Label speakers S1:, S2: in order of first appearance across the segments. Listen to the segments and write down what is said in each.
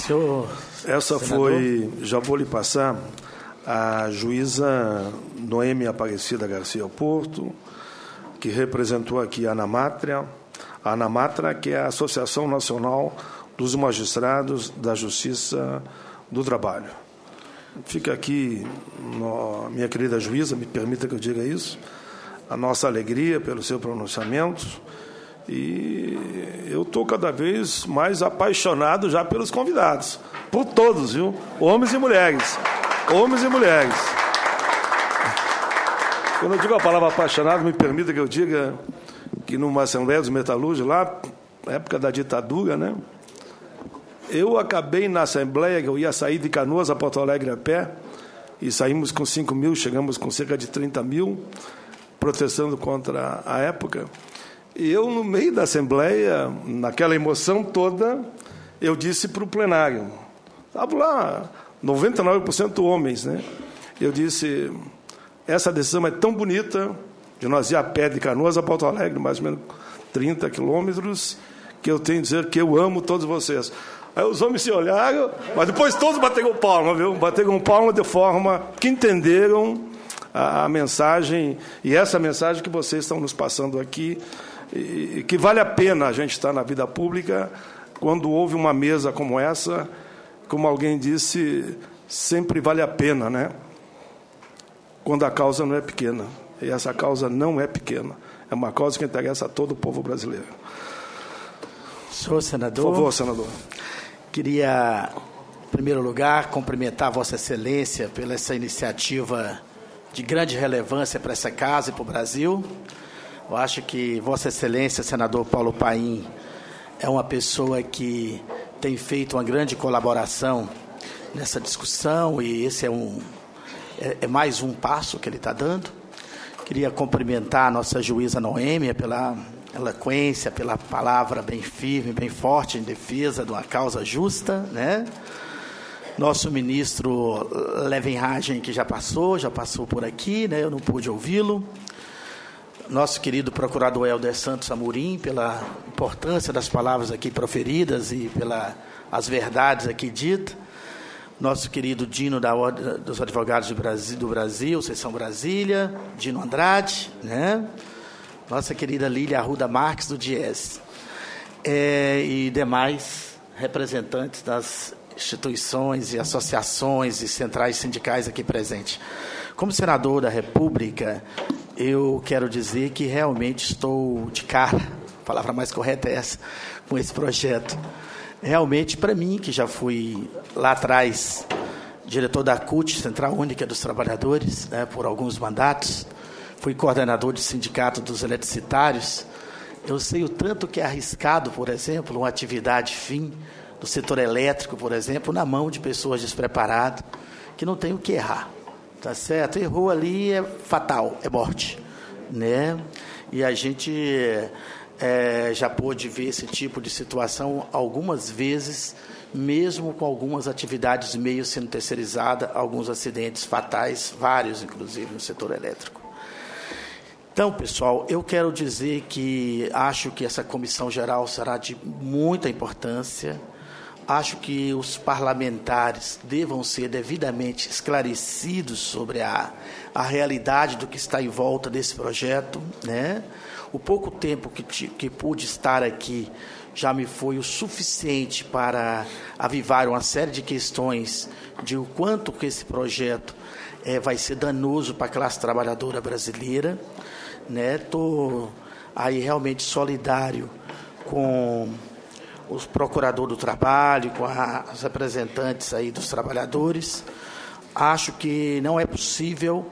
S1: Senhor
S2: Essa
S1: senador?
S2: foi, já vou lhe passar, a juíza Noêmia Aparecida Garcia Porto, que representou aqui a ANAMATRA, que é a Associação Nacional dos Magistrados da Justiça do Trabalho. Fica aqui, minha querida juíza, me permita que eu diga isso, a nossa alegria pelo seu pronunciamento. E eu estou cada vez mais apaixonado já pelos convidados, por todos, viu? Homens e mulheres. Homens e mulheres. Quando eu digo a palavra apaixonado, me permita que eu diga que numa Assembleia dos Metalúrgicos, lá, na época da ditadura, né? Eu acabei na Assembleia, que eu ia sair de Canoas a Porto Alegre a pé, e saímos com 5 mil, chegamos com cerca de 30 mil, protestando contra a época. E eu, no meio da Assembleia, naquela emoção toda, eu disse para o plenário, estavam lá 99% homens, né? Eu disse, essa decisão é tão bonita, de nós ir a pé de Canoas a Porto Alegre, mais ou menos 30 quilômetros, que eu tenho que dizer que eu amo todos vocês. Aí os homens se olharam, mas depois todos bateram palma, viu? Bateram palma de forma que entenderam a mensagem, e essa mensagem que vocês estão nos passando aqui, e que vale a pena a gente estar na vida pública quando houve uma mesa como essa, como alguém disse, sempre vale a pena, né? Quando a causa não é pequena. E essa causa não é pequena. É uma causa que interessa a todo o povo brasileiro.
S1: Senhor senador.
S2: Por favor, senador.
S1: Queria, em primeiro lugar, cumprimentar Vossa Excelência pela essa iniciativa de grande relevância para essa casa e para o Brasil. Eu acho que Vossa Excelência, senador Paulo Paim, é uma pessoa que tem feito uma grande colaboração nessa discussão, e esse é mais um passo que ele está dando. Queria cumprimentar a nossa juíza Noêmia pela eloquência, pela palavra bem firme, bem forte em defesa de uma causa justa, né? Nosso ministro Levenhagen, que já passou por aqui, né? Eu não pude ouvi-lo. Nosso querido procurador Helder Santos Amorim, pela importância das palavras aqui proferidas e pelas verdades aqui ditas. Nosso querido Dino da Ordem dos Advogados do Brasil, Seção Brasília, Dino Andrade, né? Nossa querida Lília Arruda Marques, do DIES, e demais representantes das instituições e associações e centrais sindicais aqui presentes. Como senador da República, eu quero dizer que realmente estou de cara, a palavra mais correta é essa, com esse projeto. Realmente, para mim, que já fui lá atrás diretor da CUT, Central Única dos Trabalhadores, né, por alguns mandatos, fui coordenador de sindicato dos eletricitários, eu sei o tanto que é arriscado, por exemplo, uma atividade fim do setor elétrico, por exemplo, na mão de pessoas despreparadas, que não tem o que errar. Tá certo? Errou ali, é fatal, é morte, né? E a gente já pôde ver esse tipo de situação algumas vezes, mesmo com algumas atividades meio sendo terceirizadas, alguns acidentes fatais, vários, inclusive, no setor elétrico. Então, pessoal, eu quero dizer que acho que essa comissão geral será de muita importância. Acho que os parlamentares devam ser devidamente esclarecidos sobre a realidade do que está em volta desse projeto, né? O pouco tempo que pude estar aqui já me foi o suficiente para avivar uma série de questões de o quanto que esse projeto vai ser danoso para a classe trabalhadora brasileira, né? Estou aí realmente solidário com os procuradores do trabalho, com os representantes aí dos trabalhadores. Acho que não é possível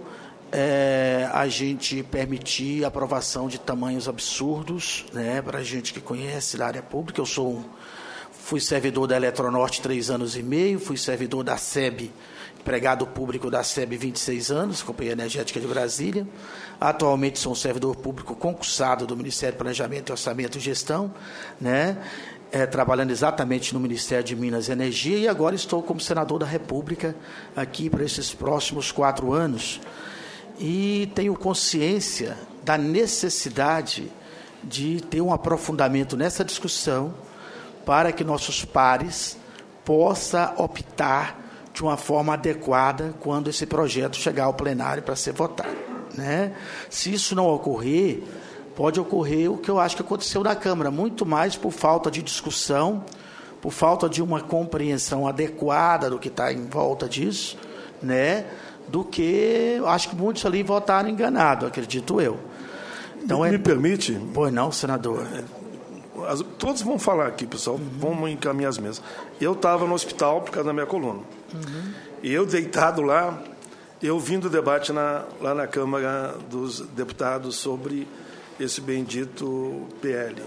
S1: a gente permitir a aprovação de tamanhos absurdos, né, para a gente que conhece da área pública. Eu fui servidor da Eletronorte 3 anos e meio, fui servidor da SEB, empregado público da SEB 26 anos, Companhia Energética de Brasília. Atualmente sou um servidor público concursado do Ministério do Planejamento, Orçamento e Gestão, né, trabalhando exatamente no Ministério de Minas e Energia, e agora estou como senador da República aqui para esses próximos 4 anos. E tenho consciência da necessidade de ter um aprofundamento nessa discussão para que nossos pares possa optar de uma forma adequada quando esse projeto chegar ao plenário para ser votado, né? Se isso não ocorrer, pode ocorrer o que eu acho que aconteceu na Câmara, muito mais por falta de discussão, por falta de uma compreensão adequada do que está em volta disso, né? Do que eu acho que muitos ali votaram enganados, acredito eu. Então,
S2: me permite?
S1: Pois não, senador.
S2: Todos vão falar aqui, pessoal. Vamos encaminhar as mesas. Eu estava no hospital por causa da minha coluna. E eu deitado lá, eu vindo o debate lá na Câmara dos Deputados sobre esse bendito PL.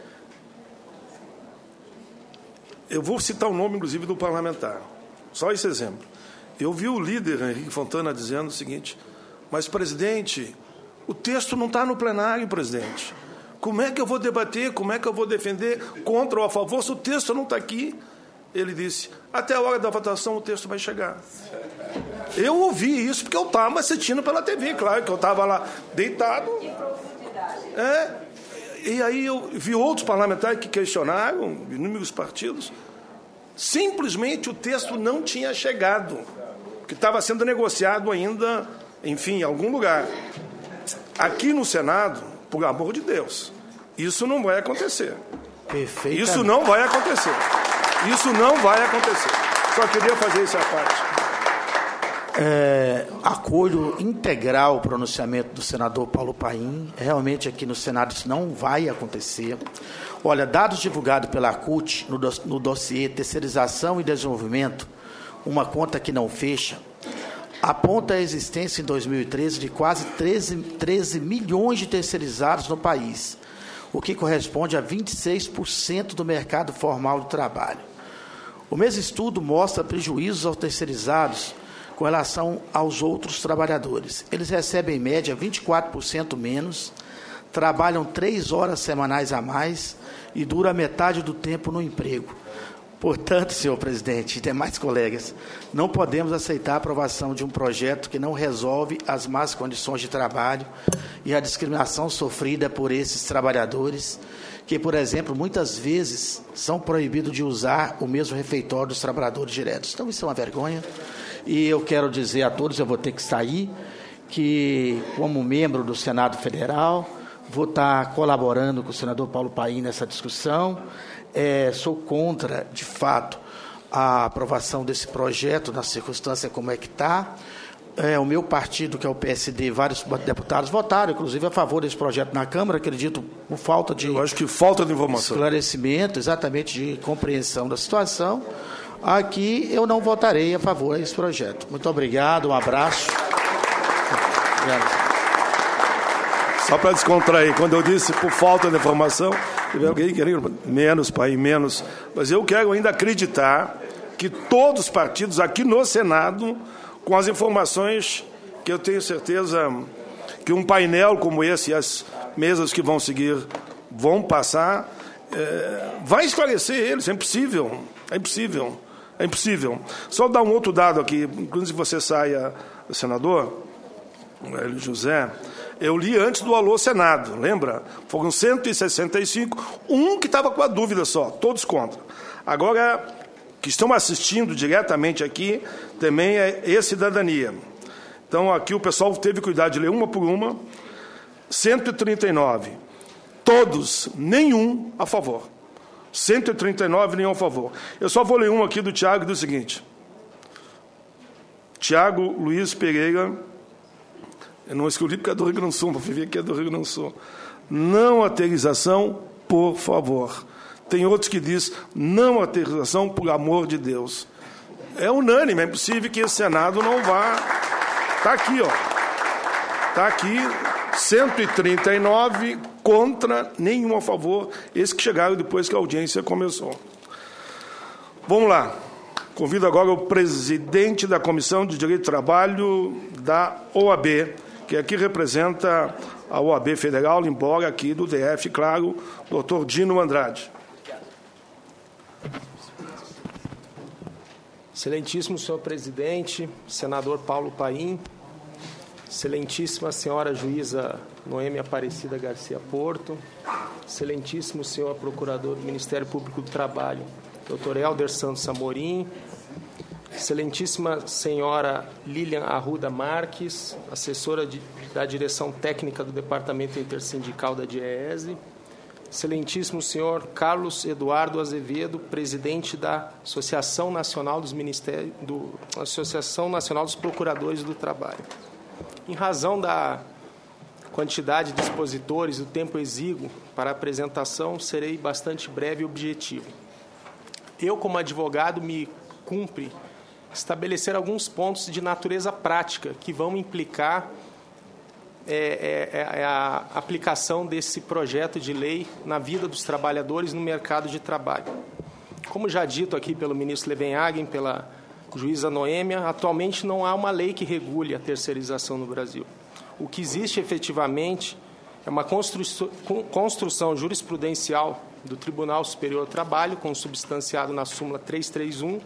S2: Eu vou citar o nome, inclusive, do parlamentar. Só esse exemplo. Eu vi o líder, Henrique Fontana, dizendo o seguinte: mas, presidente, o texto não está no plenário, presidente. Como é que eu vou debater, como é que eu vou defender contra ou a favor se o texto não está aqui? Ele disse: até a hora da votação o texto vai chegar. Eu ouvi isso porque eu estava assistindo pela TV, claro que eu estava lá deitado. E aí eu vi outros parlamentares que questionaram, inúmeros partidos. Simplesmente o texto não tinha chegado, que estava sendo negociado ainda, enfim, em algum lugar. Aqui no Senado, por amor de Deus, isso não vai acontecer. Isso não vai acontecer. Isso não vai acontecer. Só queria fazer essa parte.
S1: Acolho integral o pronunciamento do senador Paulo Paim. Realmente aqui no Senado isso não vai acontecer. Olha, dados divulgados pela CUT no dossiê Terceirização e Desenvolvimento, uma conta que não fecha, aponta a existência em 2013 de quase 13 milhões de terceirizados no país, o que corresponde a 26% do mercado formal de trabalho. O mesmo estudo mostra prejuízos aos terceirizados com relação aos outros trabalhadores. Eles recebem, em média, 24% menos, trabalham 3 horas semanais a mais e dura metade do tempo no emprego. Portanto, senhor presidente e demais colegas, não podemos aceitar a aprovação de um projeto que não resolve as más condições de trabalho e a discriminação sofrida por esses trabalhadores, que, por exemplo, muitas vezes são proibidos de usar o mesmo refeitório dos trabalhadores diretos. Então, isso é uma vergonha. E eu quero dizer a todos, eu vou ter que sair, que, como membro do Senado Federal, vou estar colaborando com o senador Paulo Paim nessa discussão. Sou contra, de fato, a aprovação desse projeto, na circunstância como é que está. O meu partido, que é o PSD, vários deputados votaram, inclusive, a favor desse projeto na Câmara, acredito, por falta de...
S2: Eu acho que falta de informação.
S1: Esclarecimento, exatamente, de compreensão da situação. Aqui eu não votarei a favor desse projeto. Muito obrigado, um abraço. Obrigado.
S2: Só para descontrair, quando eu disse por falta de informação, teve alguém querendo menos, pai, menos. Mas eu quero ainda acreditar que todos os partidos aqui no Senado, com as informações que eu tenho certeza que um painel como esse e as mesas que vão seguir vão passar, vai esclarecer eles. É impossível, é impossível, é impossível. Só dar um outro dado aqui, inclusive você saia, senador Hélio José. Eu li antes do Alô Senado, lembra? Foram 165, um que estava com a dúvida só, todos contra. Agora, que estão assistindo diretamente aqui, também é e-cidadania. Então, aqui o pessoal teve cuidado de ler uma por uma. 139, todos, nenhum a favor. 139, nenhum a favor. Eu só vou ler um aqui do Tiago, do seguinte. Tiago Luiz Pereira... Eu não escolhi porque é do Rio Grande do Sul, mas viver aqui é do Rio Grande do Sul. Não aterrização, por favor. Tem outros que dizem não aterrização, por amor de Deus. É unânime, é impossível que esse Senado não vá... Está aqui, ó. Está aqui, 139 contra, nenhum a favor. Esses que chegaram depois que a audiência começou. Vamos lá. Convido agora o presidente da Comissão de Direito do Trabalho da OAB, que aqui representa a OAB Federal, embora aqui do DF, claro, doutor Dino Andrade.
S3: Excelentíssimo senhor presidente, senador Paulo Paim, excelentíssima senhora juíza Noêmia Aparecida Garcia Porto, excelentíssimo senhor procurador do Ministério Público do Trabalho, Dr. Helder Santos Amorim, excelentíssima senhora Lilian Arruda Marques, assessora da direção técnica do Departamento Intersindical da DIEESE, excelentíssimo senhor Carlos Eduardo Azevedo, presidente da Associação Nacional dos Procuradores do Trabalho. Em razão da quantidade de expositores, do tempo exíguo para a apresentação, serei bastante breve e objetivo. Eu, como advogado, me cumpre estabelecer alguns pontos de natureza prática que vão implicar a aplicação desse projeto de lei na vida dos trabalhadores no mercado de trabalho. Como já dito aqui pelo ministro Levenhagen, pela juíza Noêmia, atualmente não há uma lei que regule a terceirização no Brasil. O que existe efetivamente é uma construção jurisprudencial do Tribunal Superior do Trabalho, consubstanciado na súmula 331,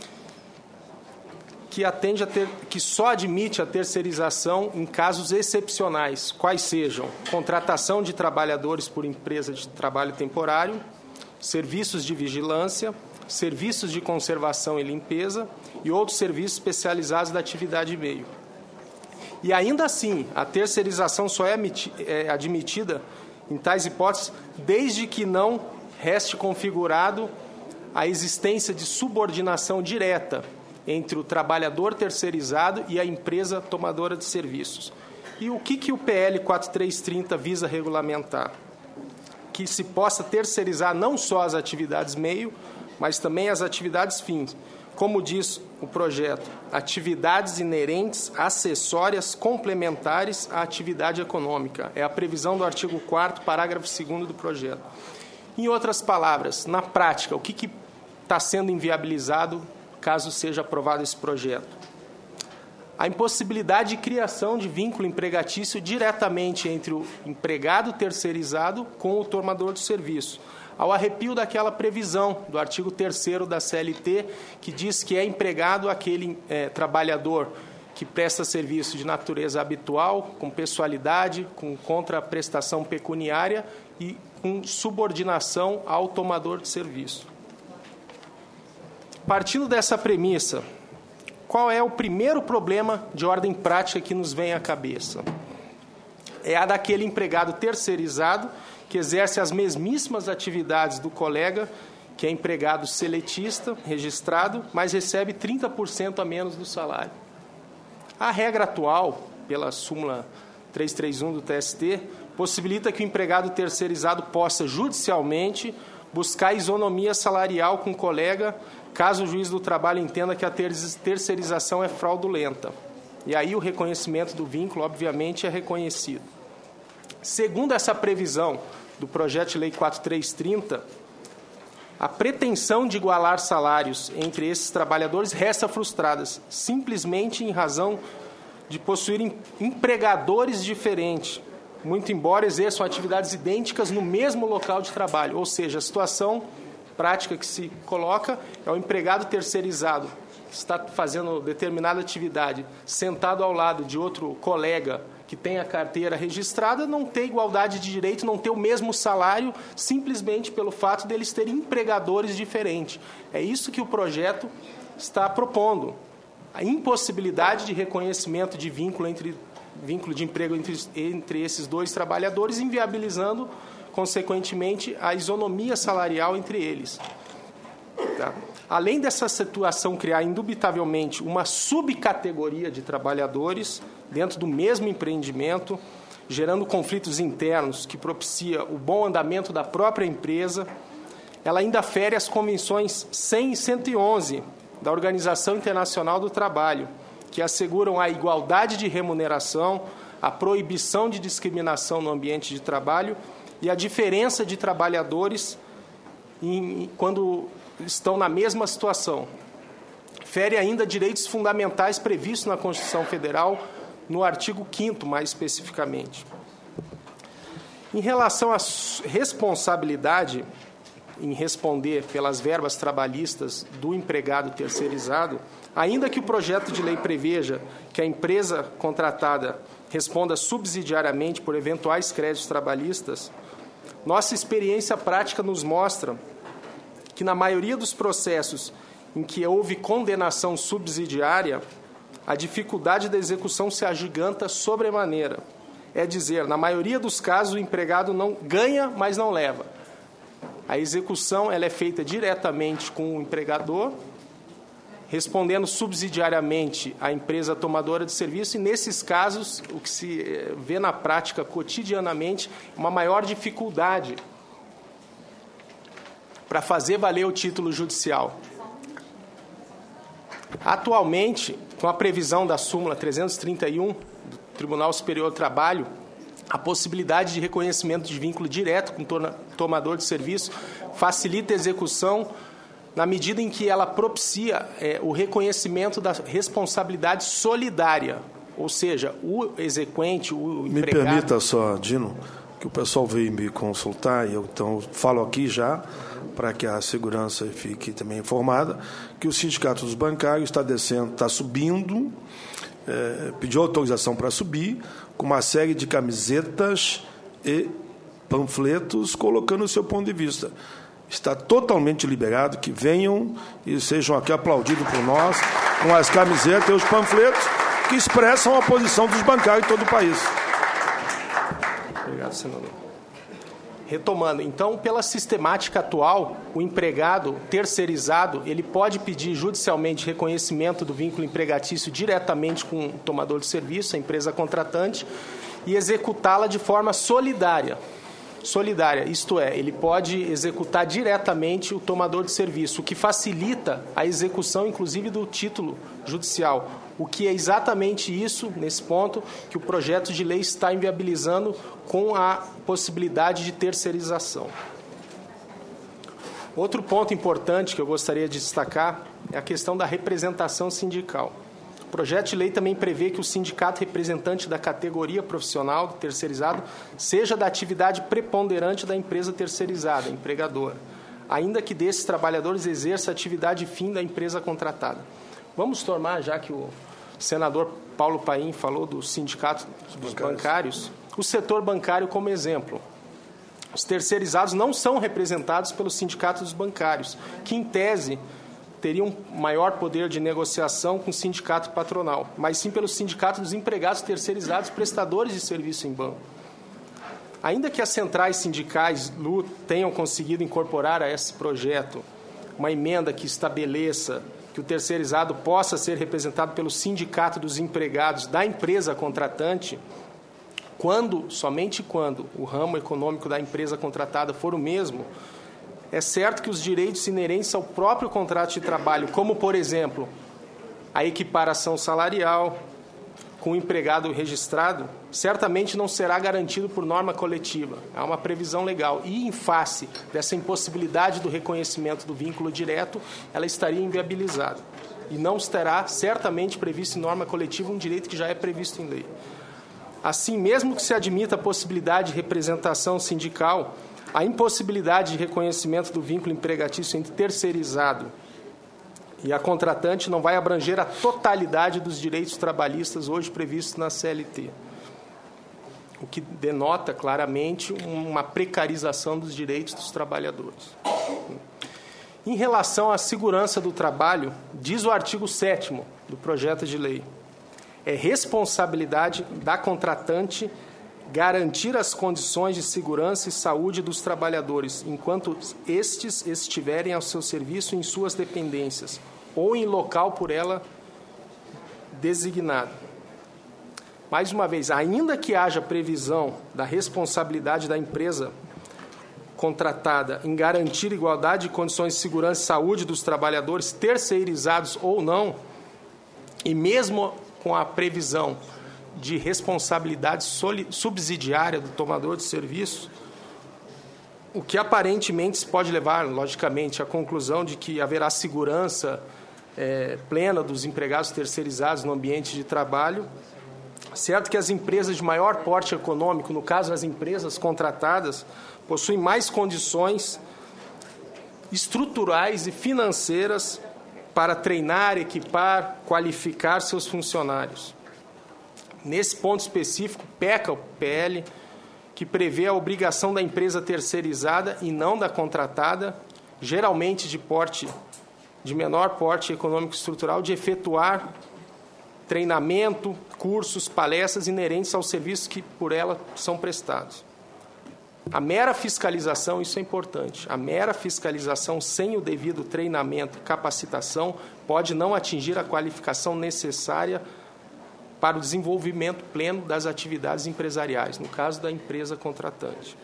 S3: que só admite a terceirização em casos excepcionais, quais sejam contratação de trabalhadores por empresa de trabalho temporário, serviços de vigilância, serviços de conservação e limpeza e outros serviços especializados da atividade meio. E ainda assim, a terceirização só é admitida em tais hipóteses desde que não reste configurado a existência de subordinação direta entre o trabalhador terceirizado e a empresa tomadora de serviços. E o que o PL 4330 visa regulamentar? Que se possa terceirizar não só as atividades meio, mas também as atividades fins. Como diz o projeto, atividades inerentes, acessórias, complementares à atividade econômica. É a previsão do artigo 4º, parágrafo 2º do projeto. Em outras palavras, na prática, o que está sendo inviabilizado caso seja aprovado esse projeto? A impossibilidade de criação de vínculo empregatício diretamente entre o empregado terceirizado com o tomador de serviço, ao arrepio daquela previsão do artigo 3º da CLT, que diz que é empregado aquele trabalhador que presta serviço de natureza habitual, com pessoalidade, com contraprestação pecuniária e com subordinação ao tomador de serviço. Partindo dessa premissa, qual é o primeiro problema de ordem prática que nos vem à cabeça? É a daquele empregado terceirizado que exerce as mesmíssimas atividades do colega, que é empregado seletista, registrado, mas recebe 30% a menos do salário. A regra atual, pela súmula 331 do TST, possibilita que o empregado terceirizado possa judicialmente buscar isonomia salarial com o colega, caso o juiz do trabalho entenda que a terceirização é fraudulenta. E aí o reconhecimento do vínculo, obviamente, é reconhecido. Segundo essa previsão do projeto de lei 4330, a pretensão de igualar salários entre esses trabalhadores resta frustrada, simplesmente em razão de possuírem empregadores diferentes, muito embora exerçam atividades idênticas no mesmo local de trabalho. Ou seja, a situação prática que se coloca é o empregado terceirizado, que está fazendo determinada atividade, sentado ao lado de outro colega que tem a carteira registrada, não ter igualdade de direito, não ter o mesmo salário, simplesmente pelo fato deles terem empregadores diferentes. É isso que o projeto está propondo. A impossibilidade de reconhecimento de vínculo de emprego entre esses dois trabalhadores, inviabilizando, consequentemente, a isonomia salarial entre eles. Tá? Além dessa situação criar, indubitavelmente, uma subcategoria de trabalhadores dentro do mesmo empreendimento, gerando conflitos internos que propicia o bom andamento da própria empresa, ela ainda fere as convenções 100 e 111 da Organização Internacional do Trabalho, que asseguram a igualdade de remuneração, a proibição de discriminação no ambiente de trabalho e a diferença de trabalhadores quando estão na mesma situação. Fere ainda direitos fundamentais previstos na Constituição Federal, no artigo 5º, mais especificamente. Em relação à responsabilidade em responder pelas verbas trabalhistas do empregado terceirizado, ainda que o projeto de lei preveja que a empresa contratada responda subsidiariamente por eventuais créditos trabalhistas, nossa experiência prática nos mostra que, na maioria dos processos em que houve condenação subsidiária, a dificuldade da execução se agiganta sobremaneira. É dizer, na maioria dos casos, o empregado não ganha, mas não leva. A execução ela é feita diretamente com o empregador, respondendo subsidiariamente à empresa tomadora de serviço, e, nesses casos, o que se vê na prática cotidianamente, uma maior dificuldade para fazer valer o título judicial. Atualmente, com a previsão da súmula 331 do Tribunal Superior do Trabalho, a possibilidade de reconhecimento de vínculo direto com o tomador de serviço facilita a execução na medida em que ela propicia o reconhecimento da responsabilidade solidária, ou seja, o exequente, o empregado...
S2: Me permita só, Dino, que o pessoal veio me consultar, e eu então falo aqui já, para que a segurança fique também informada, que o Sindicato dos Bancários está subindo, pediu autorização para subir, com uma série de camisetas e panfletos, colocando o seu ponto de vista. Está totalmente liberado, que venham e sejam aqui aplaudidos por nós, com as camisetas e os panfletos que expressam a posição dos bancários em todo o país.
S3: Obrigado, senador. Retomando, então, pela sistemática atual, o empregado terceirizado, ele pode pedir judicialmente reconhecimento do vínculo empregatício diretamente com o tomador de serviço, a empresa contratante, e executá-la de forma solidária. Isto é, ele pode executar diretamente o tomador de serviço, o que facilita a execução, inclusive, do título judicial, o que é exatamente isso, nesse ponto, que o projeto de lei está inviabilizando com a possibilidade de terceirização. Outro ponto importante que eu gostaria de destacar é a questão da representação sindical. O projeto de lei também prevê que o sindicato representante da categoria profissional do terceirizado seja da atividade preponderante da empresa terceirizada, empregadora, ainda que desses trabalhadores exerça a atividade fim da empresa contratada. Vamos tomar, já que o senador Paulo Paim falou do sindicato dos bancários, o setor bancário como exemplo. Os terceirizados não são representados pelo sindicato dos bancários, que, em tese, teriam maior poder de negociação com o sindicato patronal, mas sim pelo sindicato dos empregados terceirizados prestadores de serviço em banco. Ainda que as centrais sindicais tenham conseguido incorporar a esse projeto uma emenda que estabeleça que o terceirizado possa ser representado pelo sindicato dos empregados da empresa contratante, somente quando o ramo econômico da empresa contratada for o mesmo, é certo que os direitos inerentes ao próprio contrato de trabalho, como, por exemplo, a equiparação salarial com o empregado registrado, certamente não será garantido por norma coletiva. Há uma previsão legal. E, em face dessa impossibilidade do reconhecimento do vínculo direto, ela estaria inviabilizada. E não estará certamente previsto em norma coletiva um direito que já é previsto em lei. Assim, mesmo que se admita a possibilidade de representação sindical, a impossibilidade de reconhecimento do vínculo empregatício entre terceirizado e a contratante não vai abranger a totalidade dos direitos trabalhistas hoje previstos na CLT, o que denota claramente uma precarização dos direitos dos trabalhadores. Em relação à segurança do trabalho, diz o artigo 7º do projeto de lei, é responsabilidade da contratante garantir as condições de segurança e saúde dos trabalhadores, enquanto estes estiverem ao seu serviço em suas dependências ou em local por ela designado. Mais uma vez, ainda que haja previsão da responsabilidade da empresa contratada em garantir igualdade de condições de segurança e saúde dos trabalhadores, terceirizados ou não, e mesmo com a previsão de responsabilidade subsidiária do tomador de serviço, o que aparentemente se pode levar, logicamente, à conclusão de que haverá segurança plena dos empregados terceirizados no ambiente de trabalho. Certo que as empresas de maior porte econômico, no caso as empresas contratadas, possuem mais condições estruturais e financeiras para treinar, equipar, qualificar seus funcionários. Nesse ponto específico, peca o PL, que prevê a obrigação da empresa terceirizada e não da contratada geralmente de menor porte econômico estrutural, de efetuar treinamento, cursos, palestras inerentes aos serviços que por ela são prestados. A mera fiscalização, isso é importante, a mera fiscalização sem o devido treinamento e capacitação pode não atingir a qualificação necessária para o desenvolvimento pleno das atividades empresariais, no caso da empresa contratante.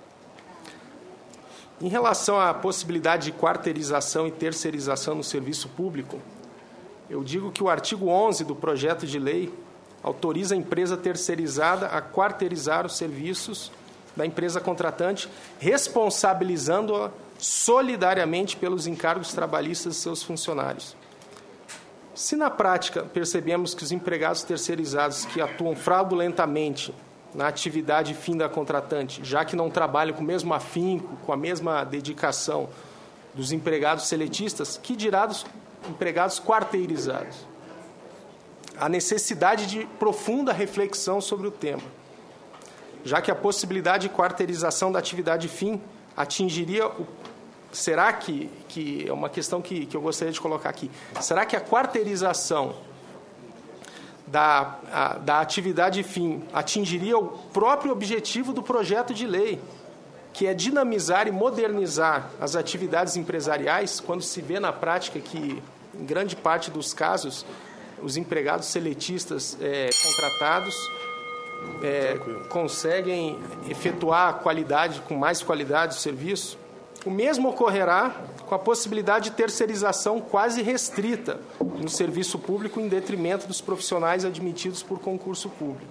S3: Em relação à possibilidade de quarteirização e terceirização no serviço público, eu digo que o artigo 11 do projeto de lei autoriza a empresa terceirizada a quarteirizar os serviços da empresa contratante, responsabilizando-a solidariamente pelos encargos trabalhistas de seus funcionários. Se na prática percebemos que os empregados terceirizados que atuam fraudulentamente na atividade fim da contratante, já que não trabalham com o mesmo afinco, com a mesma dedicação dos empregados seletistas, que dirá dos empregados quarteirizados? A necessidade de profunda reflexão sobre o tema, já que a possibilidade de quarteirização da atividade fim atingiria o... Será que é uma questão que eu gostaria de colocar aqui, será que a quarteirização da atividade fim atingiria o próprio objetivo do projeto de lei, que é dinamizar e modernizar as atividades empresariais, quando se vê na prática que, em grande parte dos casos, os empregados seletistas contratados conseguem efetuar com mais qualidade o serviço? O mesmo ocorrerá com a possibilidade de terceirização quase restrita no serviço público em detrimento dos profissionais admitidos por concurso público.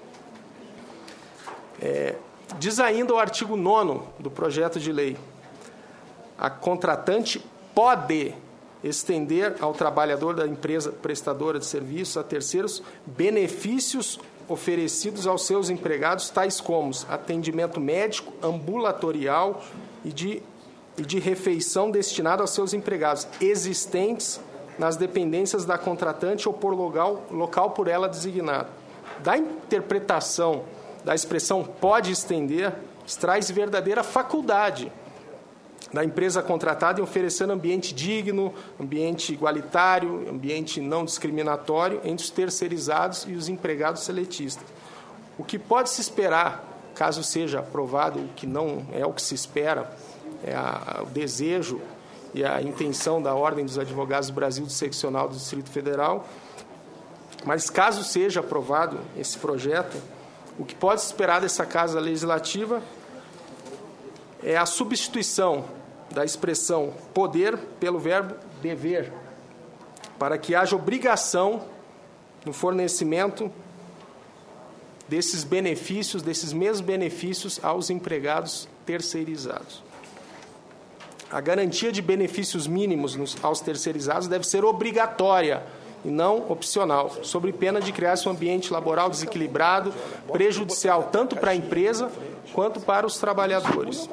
S3: Diz ainda o artigo 9º do projeto de lei: a contratante pode estender ao trabalhador da empresa prestadora de serviços a terceiros benefícios oferecidos aos seus empregados, tais como atendimento médico, ambulatorial e de refeição destinado aos seus empregados, existentes nas dependências da contratante ou por local por ela designado. Da interpretação da expressão pode estender, extrai-se verdadeira faculdade da empresa contratada em oferecer ambiente digno, ambiente igualitário, ambiente não discriminatório entre os terceirizados e os empregados seletistas. O que pode se esperar, caso seja aprovado, o que não é o que se espera, o desejo e a intenção da Ordem dos Advogados do Brasil do Seccional do Distrito Federal, mas caso seja aprovado esse projeto, o que pode se esperar dessa Casa Legislativa é a substituição da expressão poder pelo verbo dever, para que haja obrigação no fornecimento desses benefícios, desses mesmos benefícios aos empregados terceirizados. A garantia de benefícios mínimos aos terceirizados deve ser obrigatória e não opcional, sob pena de criar-se um ambiente laboral desequilibrado, prejudicial tanto para a empresa quanto para os trabalhadores.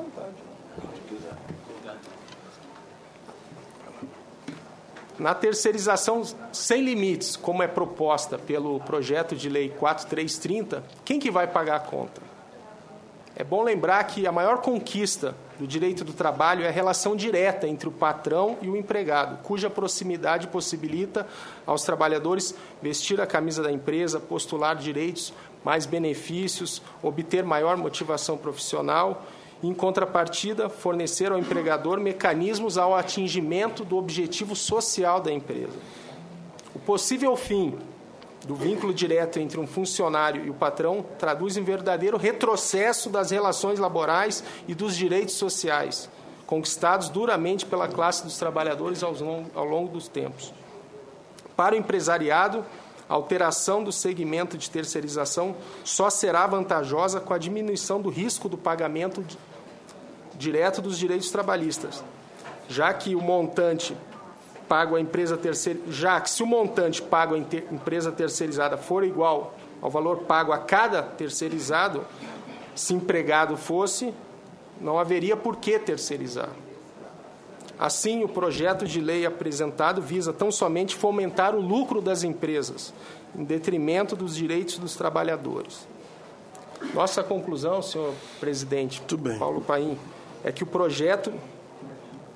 S3: Na terceirização sem limites, como é proposta pelo projeto de lei 4330, quem que vai pagar a conta? É bom lembrar que a maior conquista do direito do trabalho é a relação direta entre o patrão e o empregado, cuja proximidade possibilita aos trabalhadores vestir a camisa da empresa, postular direitos, mais benefícios, obter maior motivação profissional e, em contrapartida, fornecer ao empregador mecanismos ao atingimento do objetivo social da empresa. O possível fim do vínculo direto entre um funcionário e o patrão traduz em verdadeiro retrocesso das relações laborais e dos direitos sociais, conquistados duramente pela classe dos trabalhadores ao longo dos tempos. Para o empresariado, a alteração do segmento de terceirização só será vantajosa com a diminuição do risco do pagamento direto dos direitos trabalhistas, já que o montante pago à empresa se o montante pago à empresa terceirizada for igual ao valor pago a cada terceirizado, se empregado fosse, não haveria por que terceirizar. Assim, o projeto de lei apresentado visa tão somente fomentar o lucro das empresas, em detrimento dos direitos dos trabalhadores. Nossa conclusão, senhor presidente Paulo Paim, é que o projeto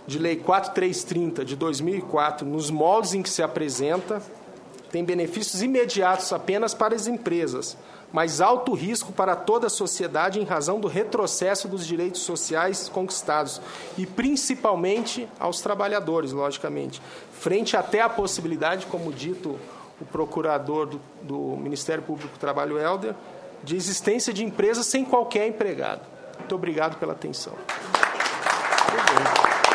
S3: de Lei 4330 de 2004, nos moldes em que se apresenta, tem benefícios imediatos apenas para as empresas, mas alto risco para toda a sociedade em razão do retrocesso dos direitos sociais conquistados e principalmente aos trabalhadores, logicamente, frente até à possibilidade, como dito o procurador do Ministério Público do Trabalho, Helder, de existência de empresas sem qualquer empregado. Muito obrigado pela atenção.